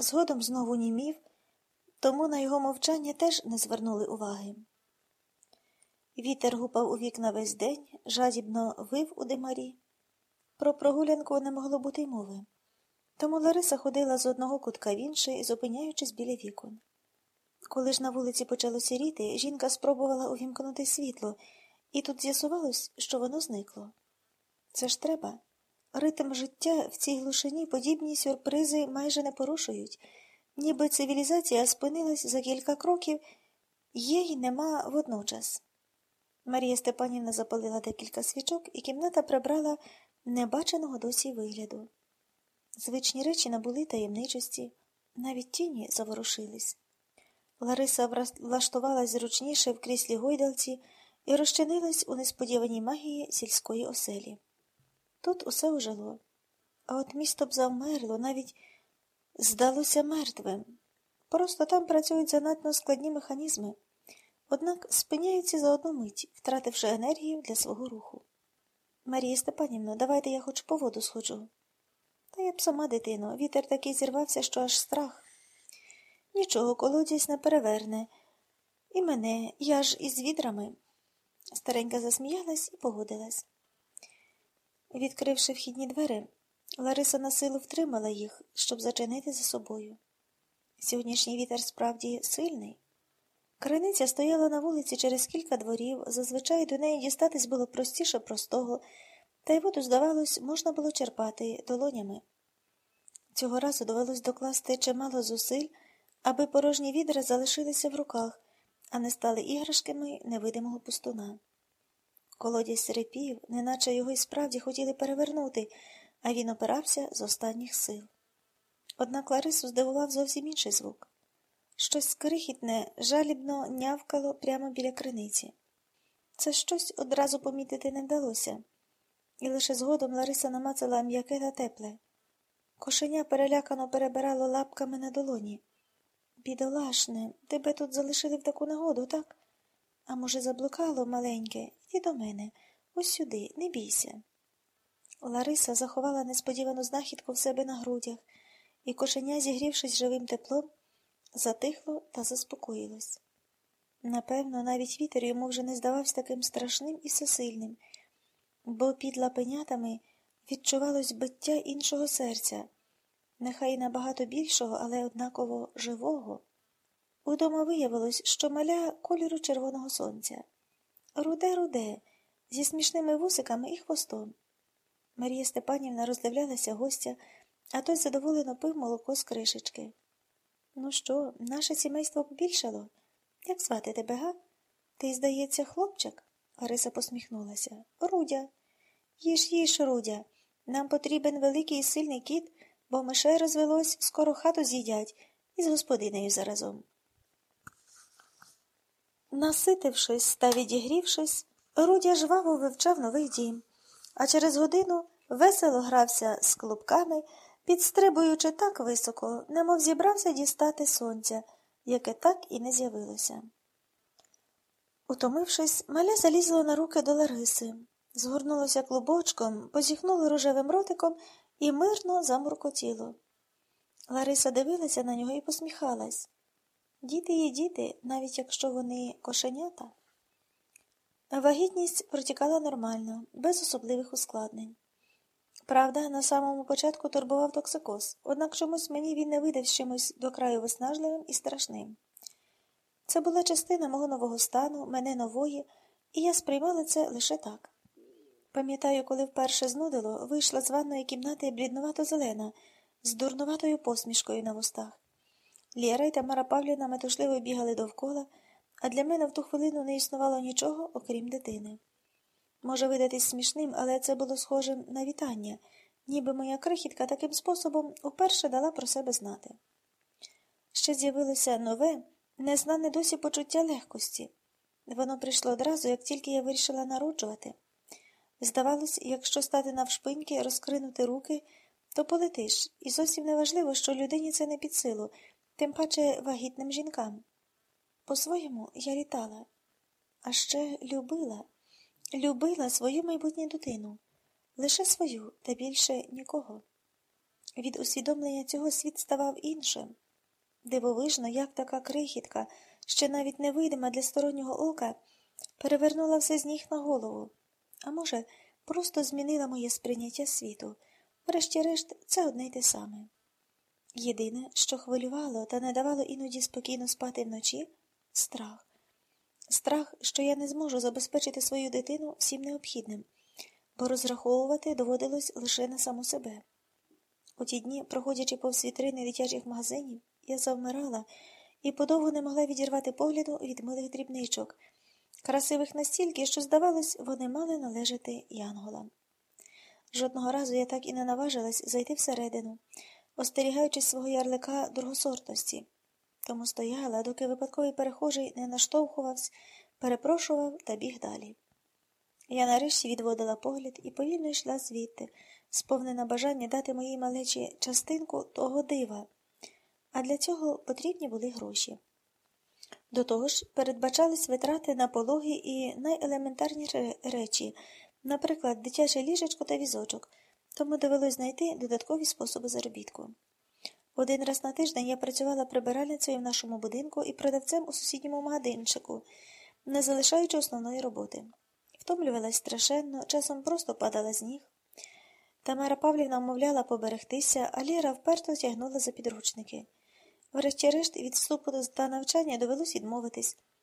Згодом знову німів, тому на його мовчання теж не звернули уваги. Вітер гупав у вікна весь день, жадібно вив у димарі. Про прогулянку не могло бути й мови. Тому Лариса ходила з одного кутка в інший, зупиняючись біля вікон. Коли ж на вулиці почало сіріти, жінка спробувала увімкнути світло, і тут з'ясувалось, що воно зникло. Це ж треба. Ритм життя в цій глушині подібні сюрпризи майже не порушують, ніби цивілізація спинилась за кілька кроків, є й нема водночас. Марія Степанівна запалила декілька свічок, і кімната прибрала небаченого досі вигляду. Звичні речі набули таємничості, навіть тіні заворушились. Лариса влаштувалась зручніше в кріслі гойдалці і розчинилась у несподіваній магії сільської оселі. Тут усе ожило, а от місто б завмерло, навіть здалося мертвим. Просто там працюють занадто складні механізми, однак спиняються за одну мить, втративши енергію для свого руху. Марія Степанівна, давайте я хоч по воду сходжу. Та я б сама, дитино, вітер такий зірвався, що аж страх. Нічого, колодязь не переверне. І мене, я ж із відрами. Старенька засміялась і погодилась. Відкривши вхідні двері, Лариса на силу втримала їх, щоб зачинити за собою. Сьогоднішній вітер справді сильний. Криниця стояла на вулиці через кілька дворів, зазвичай до неї дістатись було простіше простого, та й воду, здавалось, можна було черпати долонями. Цього разу довелось докласти чимало зусиль, аби порожні відра залишилися в руках, а не стали іграшками невидимого пустуна. Колодязь рипів, неначе його й справді хотіли перевернути, а він опирався з останніх сил. Однак Ларису здивував зовсім інший звук. Щось крихітне, жалібно нявкало прямо біля криниці. Це щось одразу помітити не вдалося, і лише згодом Лариса намацала м'яке та тепле. Кошеня перелякано перебирало лапками на долоні. «Бідолашне, тебе тут залишили в таку негоду, так? А може, заблукало маленьке? Іди до мене. Ось сюди, не бійся». Лариса заховала несподівану знахідку в себе на грудях, і кошеня, зігрівшись живим теплом, затихло та заспокоїлось. Напевно, навіть вітер йому вже не здавався таким страшним і всесильним, бо під лапенятами відчувалось биття іншого серця, нехай набагато більшого, але однаково живого. Удома виявилось, що маля кольору червоного сонця. Руде-руде, зі смішними вусиками і хвостом. Марія Степанівна роздивлялася гостя, а той задоволено пив молоко з кришечки. «Ну що, наше сімейство побільшало? Як звати тебе, га? Ти, здається, хлопчик?» Лариса посміхнулася. «Рудя. Їж, Рудя. Нам потрібен великий і сильний кіт, бо мишей розвелось, скоро хату з'їдять, і з господинею заразом». Наситившись та відігрівшись, Рудя жваво вивчав новий дім, а через годину весело грався з клубками, підстрибуючи так високо, немов зібрався дістати сонця, яке так і не з'явилося. Утомившись, маля залізло на руки до Лариси, згорнулося клубочком, позіхнуло рожевим ротиком і мирно замуркотіло. Лариса дивилася на нього і посміхалась. Діти є діти, навіть якщо вони кошенята. Вагітність протікала нормально, без особливих ускладнень. Правда, на самому початку турбував токсикоз, однак чомусь мені він не видав чимось до краю виснажливим і страшним. Це була частина мого нового стану, мене нової, і я сприймала це лише так. Пам'ятаю, коли вперше знудило, вийшла з ванної кімнати бліднувато-зелена, з дурнуватою посмішкою на вустах. Лєра й Тамара Павлівна метушливо бігали довкола, а для мене в ту хвилину не існувало нічого, окрім дитини. Може видатись смішним, але це було схожим на вітання, ніби моя крихітка таким способом уперше дала про себе знати. Ще з'явилося нове, незнане досі почуття легкості. Воно прийшло одразу, як тільки я вирішила народжувати. Здавалось, якщо стати навшпиньки, розкринути руки, то полетиш, і зовсім не важливо, що людині це не під силу, тим паче вагітним жінкам. По-своєму я літала, а ще любила свою майбутню дитину, лише свою та більше нікого. Від усвідомлення цього світ ставав іншим. Дивовижно, як така крихітка, ще навіть невидима для стороннього ока, перевернула все з ніг на голову. А може, просто змінила моє сприйняття світу. Врешті-решт, це одне й те саме. Єдине, що хвилювало та не давало іноді спокійно спати вночі – страх. Страх, що я не зможу забезпечити свою дитину всім необхідним, бо розраховувати доводилось лише на саму себе. У ті дні, проходячи повз вітрини дитячих магазинів, я завмирала і подовго не могла відірвати погляду від милих дрібничок, красивих настільки, що, здавалось, вони мали належати янголам. Жодного разу я так і не наважилась зайти всередину, остерігаючись свого ярлика другосортності. Тому стояла, доки випадковий перехожий не наштовхувався, перепрошував та біг далі. Я нарешті відводила погляд і повільно йшла звідти, сповнена бажання дати моїй малечі частинку того дива, а для цього потрібні були гроші. До того ж, передбачались витрати на пологи і найелементарніші речі, наприклад, дитяче ліжечко та візочок, тому довелось знайти додаткові способи заробітку. Один раз на тиждень я працювала прибиральницею в нашому будинку і продавцем у сусідньому магазинчику, не залишаючи основної роботи. Втомлювалась страшенно, часом просто падала з ніг. Тамара Павлівна вмовляла поберегтися, а Лєра вперто тягнула за підручники. Врешті-решт від вступу та навчання довелось відмовитись,